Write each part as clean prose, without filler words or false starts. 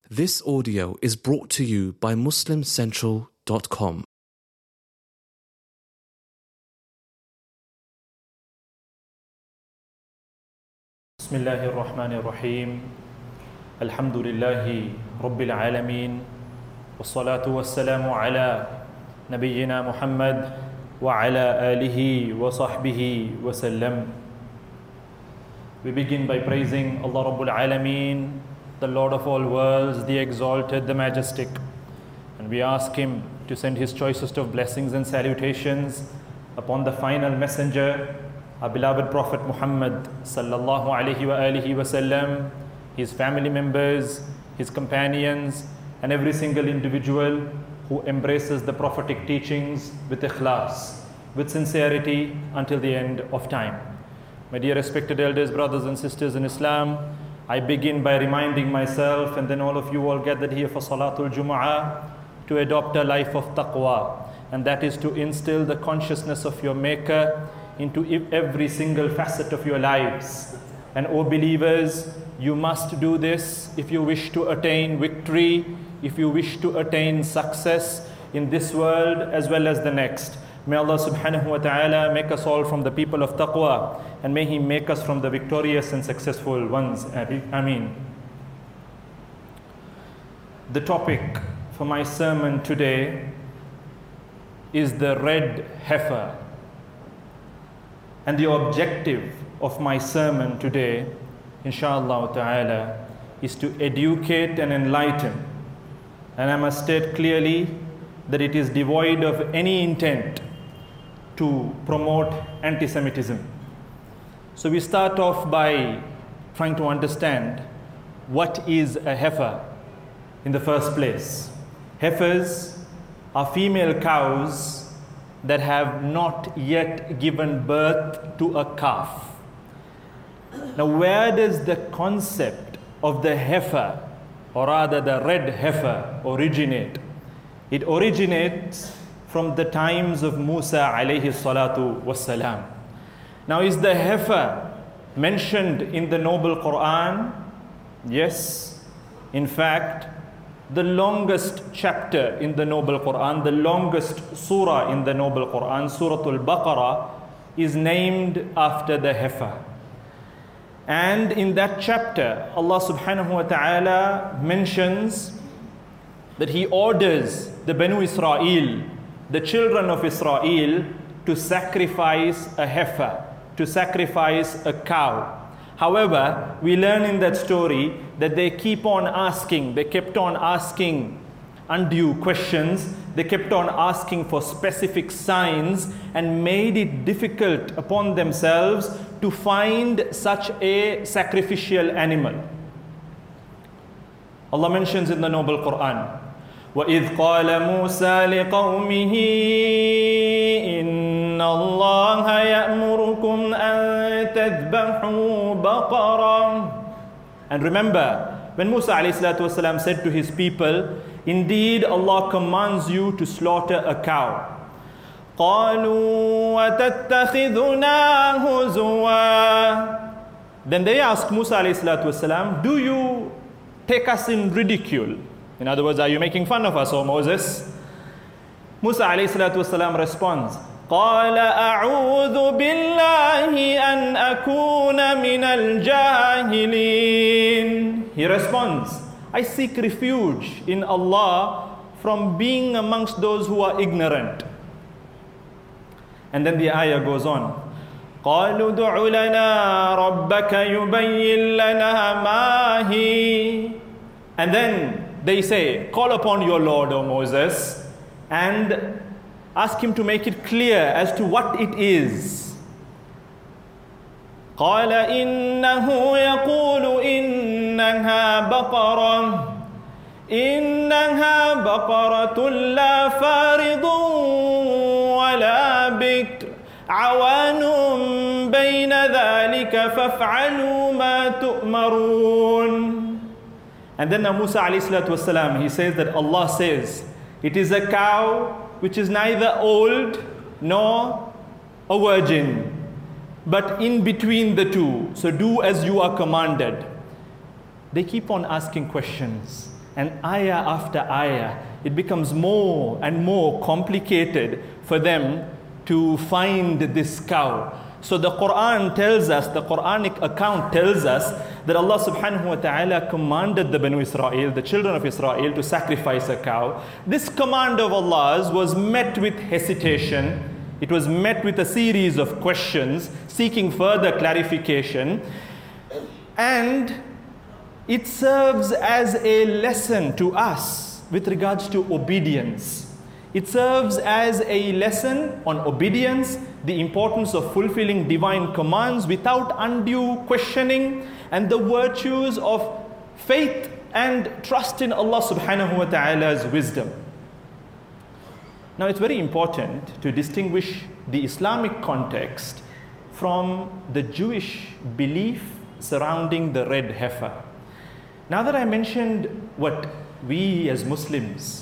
This audio is brought to you by MuslimCentral.com. Bismillahir Rahmanir Rahim. Alhamdulillahi Rabbil Alameen. Wassalatu wassalamu ala Nabiyyina Muhammad wa ala alihi wa sahbihi wa sallam. We begin by praising Allah Rabbul Alameen, the Lord of all worlds, the exalted, the majestic. And we ask Him to send His choicest of blessings and salutations upon the final messenger, our beloved Prophet Muhammad sallallahu alaihi wa alihi wasallam, his family members, his companions, and every single individual who embraces the prophetic teachings with ikhlas, with sincerity until the end of time. My dear respected elders, brothers and sisters in Islam, I begin by reminding myself and then all of you all gathered here for Salatul Jumu'ah to adopt a life of taqwa, and that is to instill the consciousness of your Maker into every single facet of your lives. And O believers, you must do this if you wish to attain victory, if you wish to attain success in this world as well as the next. May Allah subhanahu wa ta'ala make us all from the people of taqwa, and may He make us from the victorious and successful ones. Ameen. The topic for my sermon today is the red heifer. And the objective of my sermon today, inshallah ta'ala, is to educate and enlighten. And I must state clearly that it is devoid of any intent to promote anti-Semitism. So we start off by trying to understand what is a heifer in the first place. Heifers are female cows that have not yet given birth to a calf. Now, where does the concept of the heifer, or rather the red heifer, originate? It originates from the times of Musa alayhi salatu wassalam. Now, is the heifer mentioned in the noble Quran? Yes. In fact, the longest chapter in the noble Quran, the longest surah in the noble Quran, Suratul Baqarah, is named after the heifer. And in that chapter, Allah subhanahu wa ta'ala mentions that He orders the Banu Israel, the children of Israel, to sacrifice a heifer, to sacrifice a cow. However, we learn in that story that they kept on asking undue questions. They kept on asking for specific signs and made it difficult upon themselves to find such a sacrificial animal. Allah mentions in the noble Quran, وَإِذْ قَالَ مُوسَى لِقَوْمِهِ إِنَّ اللَّهَ يَأْمُرُكُمْ أَن تَذْبَحُوا بَقَرًا. And remember, when Musa ﷺ said to his people, indeed Allah commands you to slaughter a cow. قَالُوا وَتَتَّخِذُنَا هُزُوًا. Then they asked Musa ﷺ, do you take us in ridicule? In other words, are you making fun of us, O Moses? Musa ﷺ responds, قَالَ أَعُوذُ بِاللَّهِ أَنْ أَكُونَ مِنَ الْجَاهِلِينَ. He responds, I seek refuge in Allah from being amongst those who are ignorant. And then the ayah goes on, قَالُوا دُعُ لَنَا رَبَّكَ يُبَيِّن لَنَا مَا هِي. And then they say, call upon your Lord, O Moses, and ask him to make it clear as to what it is. قال إنه يقول إنها بقرة لا فارض ولا بكر عوان بين ذلك فافعلوا ما تؤمرون. And then Musa alayhi salatu wasalam, he says that Allah says, it is a cow which is neither old nor a virgin, but in between the two. So do as you are commanded. They keep on asking questions. and ayah after ayah, it becomes more and more complicated for them to find this cow. So the Quran tells us, the Quranic account tells us that Allah subhanahu wa ta'ala commanded the Banu Israel, the children of Israel, to sacrifice a cow. This command of Allah's was met with hesitation. It was met with a series of questions seeking further clarification. And it serves as a lesson to us with regards to obedience. It serves as a lesson on obedience, the importance of fulfilling divine commands without undue questioning, and the virtues of faith and trust in Allah subhanahu wa ta'ala's wisdom. Now it's very important to distinguish the Islamic context from the Jewish belief surrounding the red heifer. Now that I mentioned what we as Muslims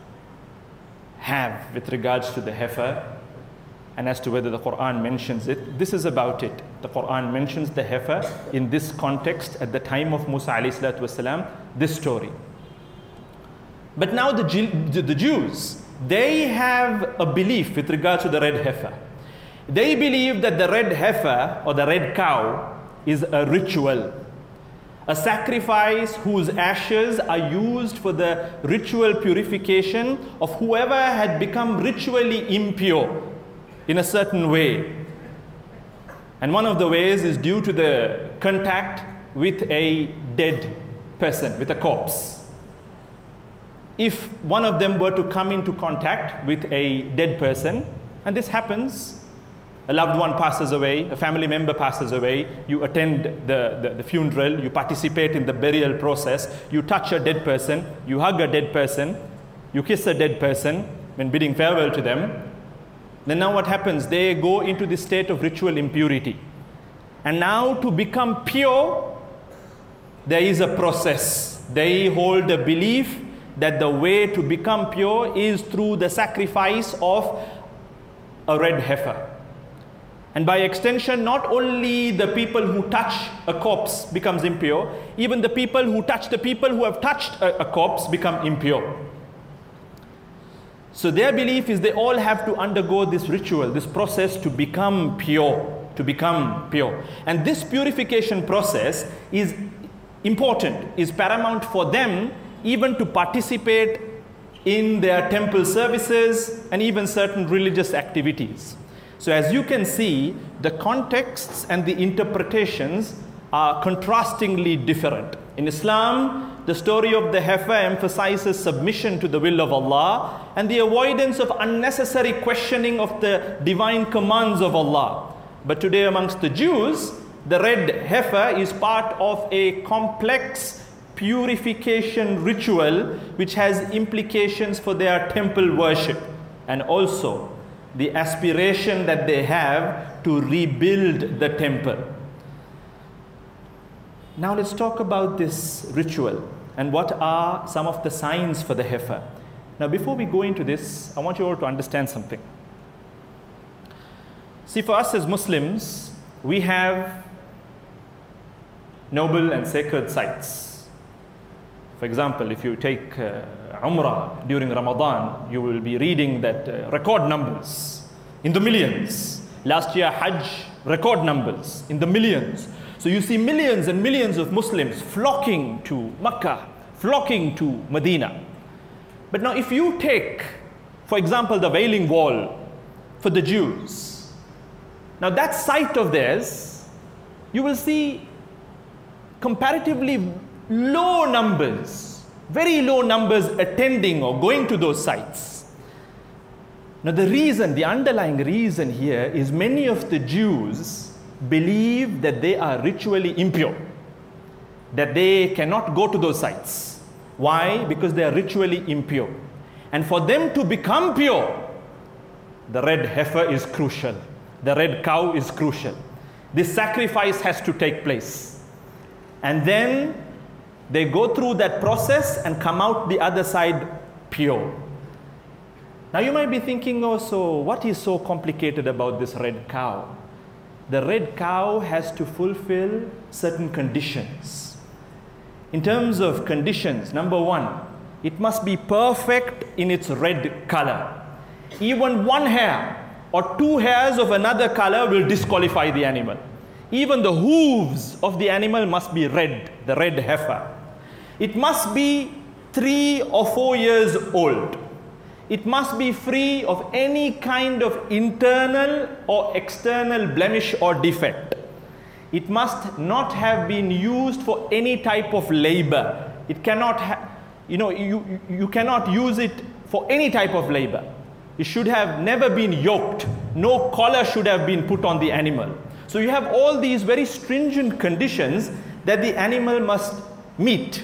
have with regards to the heifer, and as to whether the Quran mentions it, this is about it. The Quran mentions the heifer in this context at the time of Musa alayhi salatu wasalam, this story. But now the Jews, they have a belief with regards to the red heifer. They believe that the red heifer or the red cow is a ritual, a sacrifice whose ashes are used for the ritual purification of whoever had become ritually impure in a certain way. And one of the ways is due to the contact with a dead person, with a corpse. If one of them were to come into contact with a dead person, and this happens, a loved one passes away, a family member passes away, you attend the funeral, you participate in the burial process, you touch a dead person, you hug a dead person, you kiss a dead person when bidding farewell to them, then now what happens? They go into this state of ritual impurity. And now to become pure, there is a process. They hold a belief that the way to become pure is through the sacrifice of a red heifer. And by extension, not only the people who touch a corpse becomes impure, even the people who touch the people who have touched a corpse become impure. So their belief is they all have to undergo this ritual, this process to become pure, to become pure. And this purification process is important, is paramount for them even to participate in their temple services and even certain religious activities. So as you can see, the contexts and the interpretations are contrastingly different. In Islam, the story of the heifer emphasizes submission to the will of Allah and the avoidance of unnecessary questioning of the divine commands of Allah. But today amongst the Jews, the red heifer is part of a complex purification ritual which has implications for their temple worship, and also the aspiration that they have to rebuild the temple. Now let's talk about this ritual and what are some of the signs for the heifer. Now before we go into this, I want you all to understand something. See, for us as Muslims, we have noble and sacred sites. For example, if you take Umrah during Ramadan, you will be reading that record numbers in the millions. Last year, Hajj, record numbers in the millions. So you see millions and millions of Muslims flocking to Makkah, flocking to Medina. But now if you take, for example, the Wailing Wall for the Jews, now that site of theirs, you will see comparatively low numbers, very low numbers attending or going to those sites. Now the reason, the underlying reason here is many of the Jews believe that they are ritually impure, that they cannot go to those sites. Why? Because they are ritually impure. And for them to become pure, the red heifer is crucial. The red cow is crucial. This sacrifice has to take place. And then they go through that process and come out the other side pure. Now you might be thinking, oh, so what is so complicated about this red cow? The red cow has to fulfill certain conditions. in terms of conditions, number one, it must be perfect in its red color. Even one hair or two hairs of another color will disqualify the animal. Even the hooves of the animal must be red, the red heifer. It must be 3 or 4 years old. It must be free of any kind of internal or external blemish or defect. It must not have been used for any type of labor. It cannot you cannot use it for any type of labor. It should have never been yoked. No collar should have been put on the animal. So you have all these very stringent conditions that the animal must meet.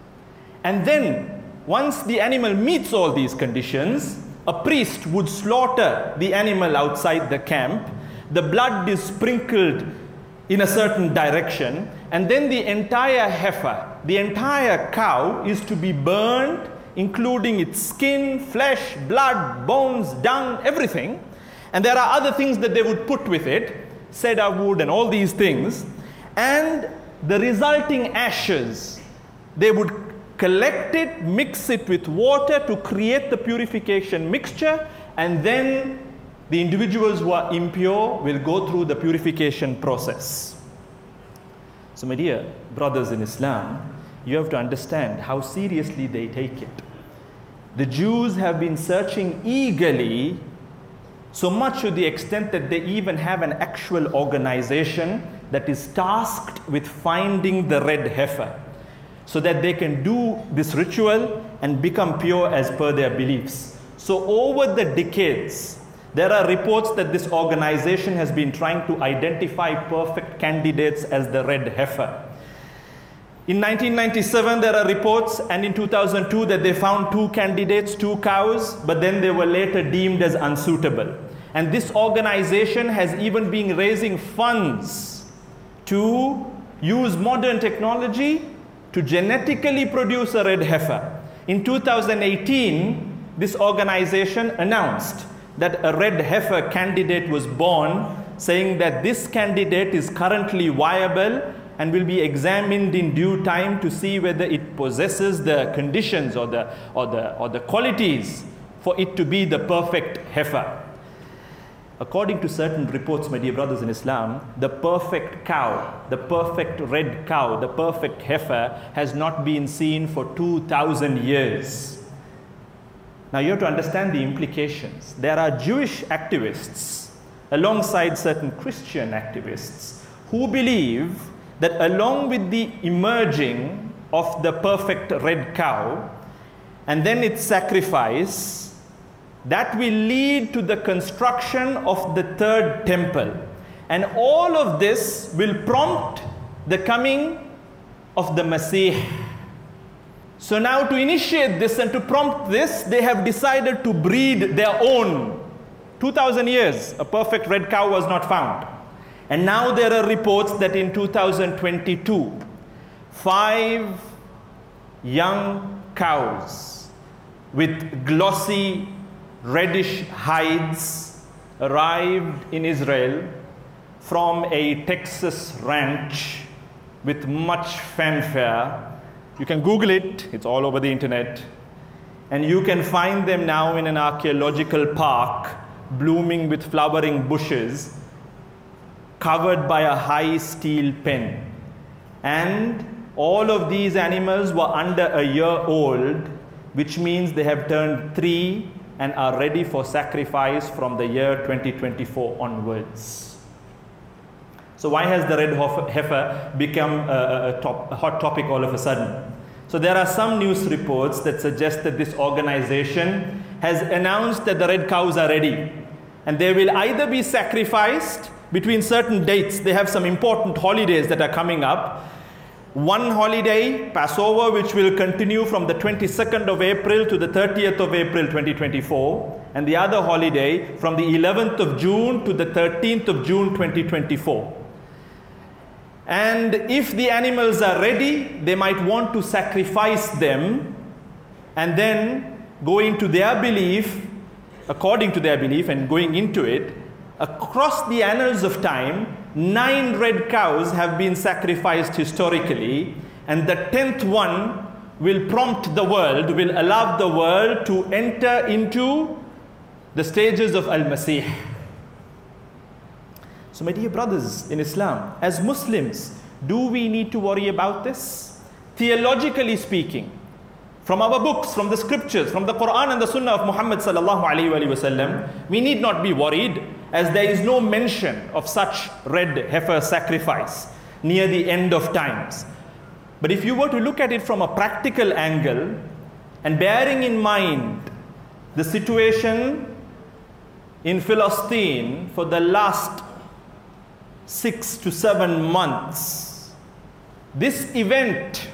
And then, once the animal meets all these conditions, a priest would slaughter the animal outside the camp. The blood is sprinkled in a certain direction, and then the entire heifer, the entire cow, is to be burned, including its skin, flesh, blood, bones, dung, everything. And there are other things that they would put with it, cedar wood and all these things. And the resulting ashes, they would collect it, mix it with water to create the purification mixture, and then the individuals who are impure will go through the purification process. So my dear brothers in Islam, you have to understand how seriously they take it. The Jews have been searching eagerly, so much to the extent that they even have an actual organization that is tasked with finding the red heifer, so that they can do this ritual and become pure as per their beliefs. So over the decades, there are reports that this organization has been trying to identify perfect candidates as the red heifer. In 1997, there are reports, and in 2002 that they found 2 candidates, 2 cows, but then they were later deemed as unsuitable. And this organization has even been raising funds to use modern technology to genetically produce a red heifer. In 2018, this organization announced that a red heifer candidate was born, saying that this candidate is currently viable and will be examined in due time to see whether it possesses the conditions or the qualities for it to be the perfect heifer. According to certain reports, my dear brothers in Islam, the perfect cow, the perfect red cow, the perfect heifer has not been seen for 2,000 years. Now you have to understand the implications. There are Jewish activists alongside certain Christian activists who believe that along with the emerging of the perfect red cow and then its sacrifice, that will lead to the construction of the third temple. And all of this will prompt the coming of the Messiah. So now to initiate this and to prompt this, they have decided to breed their own. 2,000 years, a perfect red cow was not found. And now there are reports that in 2022, 5 young cows with glossy reddish hides arrived in Israel from a Texas ranch with much fanfare. You can Google it, it's all over the internet. And you can find them now in an archaeological park, blooming with flowering bushes, covered by a high steel pen. And all of these animals were under a year old, which means they have turned 3 and are ready for sacrifice from the year 2024 onwards. So why has the red heifer become a hot topic all of a sudden? So there are some news reports that suggest that this organization has announced that the red cows are ready. And they will either be sacrificed between certain dates. They have some important holidays that are coming up. One holiday, Passover, which will continue from the 22nd of April to the 30th of April 2024. And the other holiday from the 11th of June to the 13th of June 2024. And if the animals are ready, they might want to sacrifice them and then going to their belief, according to their belief and going into it, across the annals of time, 9 red cows have been sacrificed historically, And the 10th one will prompt the world, will allow the world to enter into the stages of Al-Masih. So my dear brothers in Islam, as Muslims, do we need to worry about this? Theologically speaking, from our books, from the scriptures, from the Quran and the Sunnah of Muhammad sallallahu alaihi wasallam, we need not be worried, as there is no mention of such red heifer sacrifice near the end of times. But if you were to look at it from a practical angle, and bearing in mind the situation in Palestine for the last 6 to 7 months, this event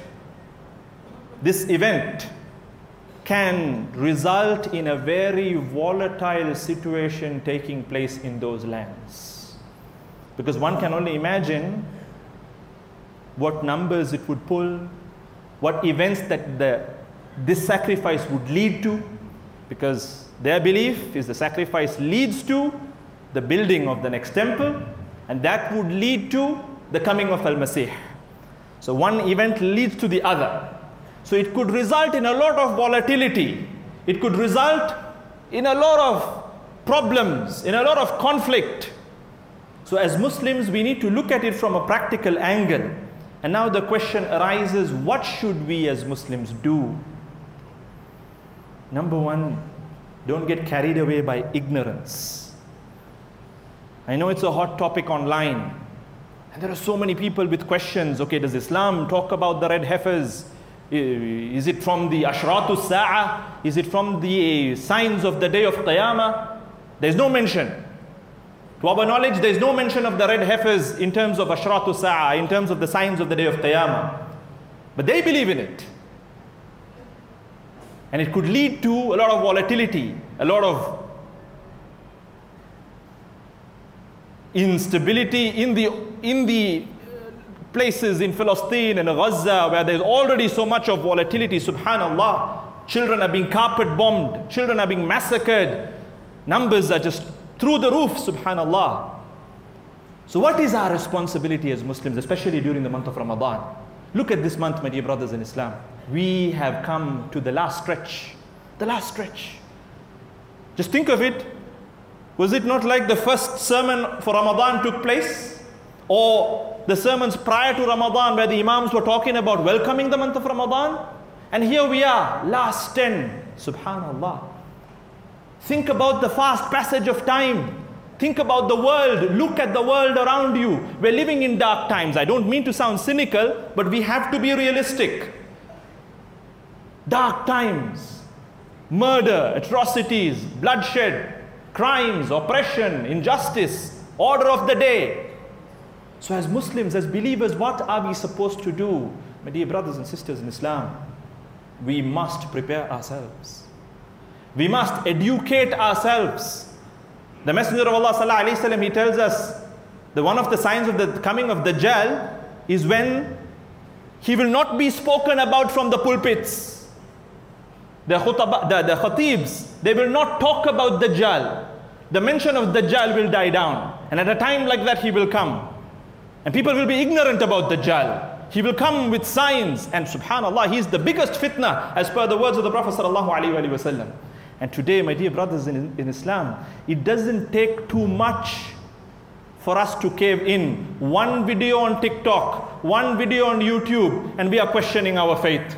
can result in a very volatile situation taking place in those lands. Because one can only imagine what numbers it would pull, what events that this sacrifice would lead to, because their belief is the sacrifice leads to the building of the next temple, and that would lead to the coming of Al-Masih. So one event leads to the other. So it could result in a lot of volatility. It could result in a lot of problems, in a lot of conflict. So as Muslims, we need to look at it from a practical angle. And now the question arises, what should we as Muslims do? Number one, don't get carried away by ignorance. I know it's a hot topic online. And there are so many people with questions. Okay, does Islam talk about the red heifers? Is it from the Ashratu Sa'ah? Is it from the signs of the day of Qiyamah? There's no mention. To our knowledge, there's no mention of the red heifers in terms of Ashratu Sa'ah, in terms of the signs of the day of Qiyamah. But they believe in it. And it could lead to a lot of volatility, a lot of instability in the places in Palestine and Gaza where there's already so much of volatility. Subhanallah, children are being carpet bombed, children are being massacred, numbers are just through the roof. Subhanallah. So what is our responsibility as Muslims, especially during the month of Ramadan? Look at this month, my dear brothers in Islam. We have come to the last stretch. The last stretch. Just think of it. Was it not like the first sermon for Ramadan took place? Or the sermons prior to Ramadan where the Imams were talking about welcoming the month of Ramadan? And here we are, last 10. Subhanallah. Think about the fast passage of time. Think about the world. Look at the world around you. We're living in dark times. I don't mean to sound cynical, but we have to be realistic. Dark times. Murder, atrocities, bloodshed, crimes, oppression, injustice, order of the day. So as Muslims, as believers, what are we supposed to do? My dear brothers and sisters in Islam, we must prepare ourselves. We must educate ourselves. The Messenger of Allah sallallahu alaihi wasallam, he tells us that one of the signs of the coming of Dajjal is when he will not be spoken about from the pulpits. The khatibs, they will not talk about Dajjal. The mention of Dajjal will die down. And at a time like that, he will come. And people will be ignorant about Dajjal. He will come with signs. And subhanallah, he is the biggest fitna as per the words of the Prophet sallallahu alaihi wasallam. And today, my dear brothers in Islam, it doesn't take too much for us to cave in. One video on TikTok, one video on YouTube, and we are questioning our faith.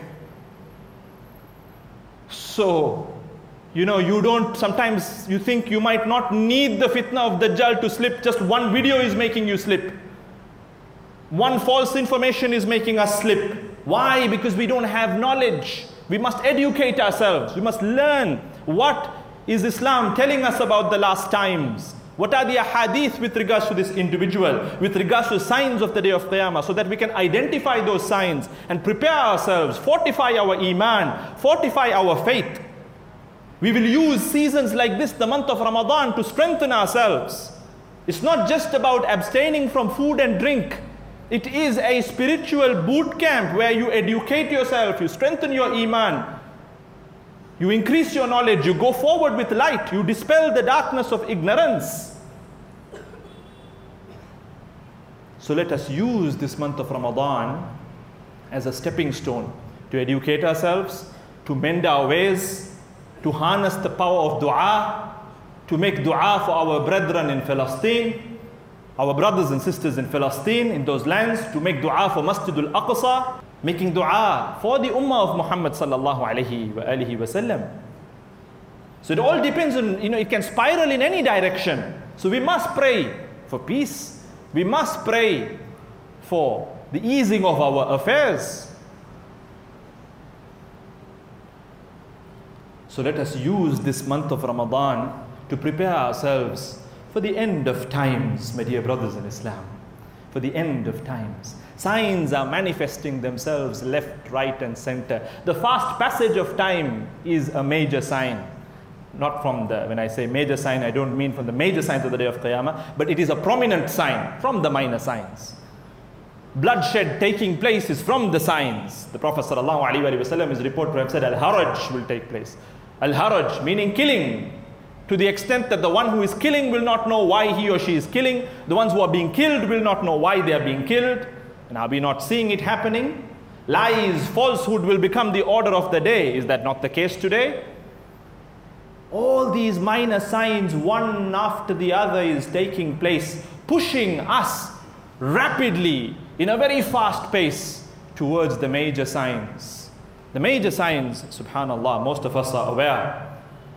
So, sometimes you think you might not need the fitna of Dajjal to slip. Just one video is making you slip. One false information is making us slip. Why? Because we don't have knowledge. We must educate ourselves. We must learn what is Islam telling us about the last times. What are the ahadith with regards to this individual, with regards to signs of the day of Qiyamah, so that we can identify those signs and prepare ourselves, fortify our iman, fortify our faith. We will use seasons like this, the month of Ramadan, to strengthen ourselves. It's not just about abstaining from food and drink. It is a spiritual boot camp where you educate yourself, you strengthen your iman, you increase your knowledge, you go forward with light, you dispel the darkness of ignorance. So let us use this month of Ramadan as a stepping stone to educate ourselves, to mend our ways, to harness the power of dua, to make dua for our brethren in Palestine, our brothers and sisters in Palestine, in those lands, to make dua for Masjid al-Aqsa, making dua for the ummah of Muhammad sallallahu alaihi wasallam. So it all depends on, it can spiral in any direction. So we must pray for peace. We must pray for the easing of our affairs. So let us use this month of Ramadan to prepare ourselves for the end of times, my dear brothers in Islam. For the end of times. Signs are manifesting themselves left, right and center. The fast passage of time is a major sign. Not from when I say major sign, I don't mean from the major signs of the day of Qiyamah, but it is a prominent sign from the minor signs. Bloodshed taking place is from the signs. The Prophet ﷺ is reported to have said, Al-Haraj will take place. Al-Haraj meaning killing, to the extent that the one who is killing will not know why he or she is killing. The ones who are being killed will not know why they are being killed. And are we not seeing it happening? Lies, falsehood will become the order of the day. Is that not the case today? All these minor signs, one after the other, is taking place, pushing us rapidly in a very fast pace towards the major signs. The major signs, subhanallah, most of us are aware.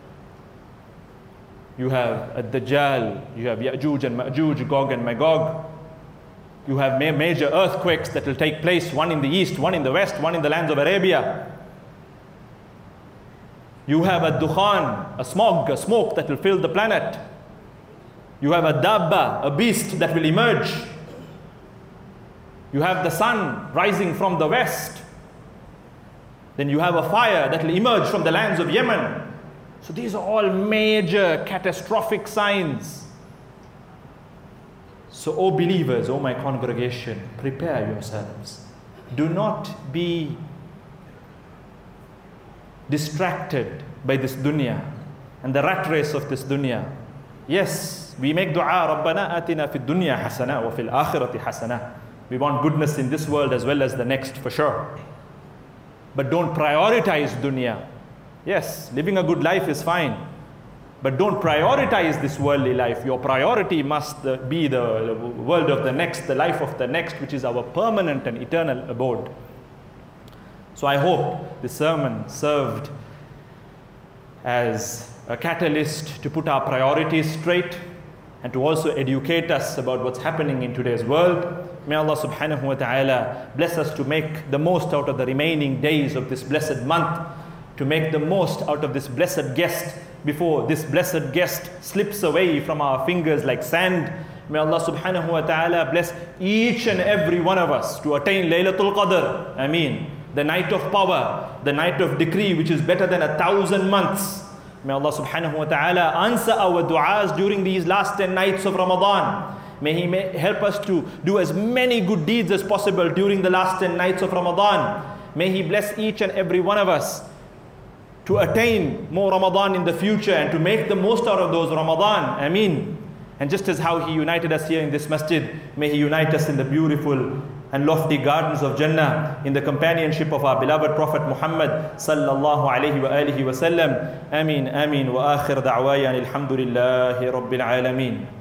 You have Ad-Dajjal, you have Ya'juj and Ma'juj, Gog and Magog. You have major earthquakes that will take place, one in the east, one in the west, one in the lands of Arabia. You have a dukhan, a smoke that will fill the planet. You have a dabba, a beast that will emerge. You have the sun rising from the west. Then you have a fire that will emerge from the lands of Yemen. So these are all major catastrophic signs. So, O believers, O my congregation, prepare yourselves. Do not be distracted by this dunya and the rat race of this dunya. Yes, we make dua, Rabbana atina fid dunya hasana wa fil akhirati hasana. We want goodness in this world as well as the next, for sure. But don't prioritize dunya. Yes, living a good life is fine, but don't prioritize this worldly life. Your priority must be the world of the next, the life of the next, which is our permanent and eternal abode. So I hope this sermon served as a catalyst to put our priorities straight and to also educate us about what's happening in today's world. May Allah subhanahu wa ta'ala bless us to make the most out of the remaining days of this blessed month, to make the most out of this blessed guest before this blessed guest slips away from our fingers like sand. May Allah subhanahu wa ta'ala bless each and every one of us to attain Laylatul Qadr. Ameen. The night of power, the night of decree, which is better than 1,000 months. May Allah subhanahu wa ta'ala answer our du'as during these last 10 nights of Ramadan. May He help us to do as many good deeds as possible during the last 10 nights of Ramadan. May He bless each and every one of us to attain more Ramadan in the future and to make the most out of those Ramadan. Ameen. And just as how He united us here in this masjid, may He unite us in the beautiful and lofty gardens of Jannah, in the companionship of our beloved Prophet Muhammad sallallahu alayhi wa alihi wa sallam. Ameen, ameen. Wa akhir da'wayan alhamdulillahi rabbil alameen.